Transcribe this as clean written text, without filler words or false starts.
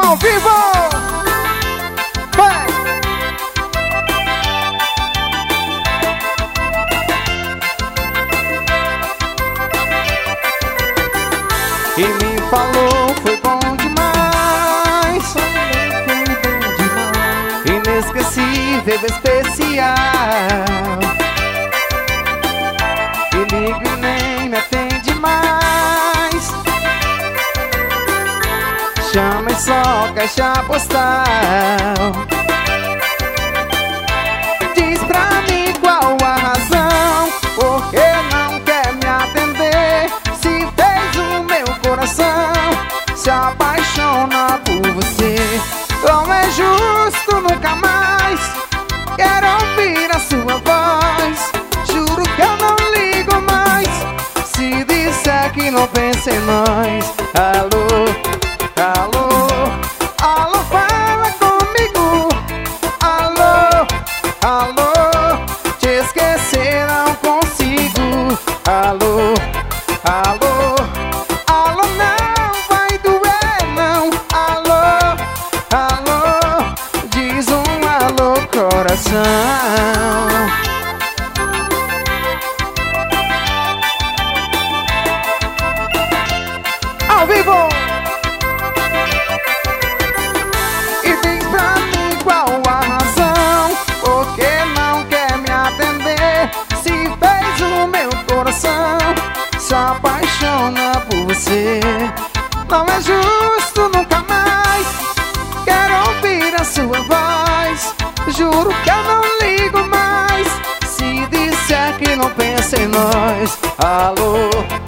Ao vivo! Vai! E me falou, foi bom demais. Inesquecível, especial. E ligo e nem me atende mais. Chama e só caixa postal. Diz pra mim qual a razão, por que não quer me atender? Se fez o meu coração se apaixona por você. Não é justo, nunca mais quero ouvir a sua voz. Juro que eu não ligo mais se disser que não pensa em nós. Alô, alô, alô, fala comigo. Alô, alô, te esquecer não consigo. Alô, alô, alô, não vai doer não. Alô, alô, diz um alô, coração. Ao vivo! E diz pra mim qual a razão, por que não quer me atender? Se fez o meu coração se apaixona por você. Não é justo, nunca mais quero ouvir a sua voz. Juro que eu não ligo mais se disser que não pensa em nós. Alô,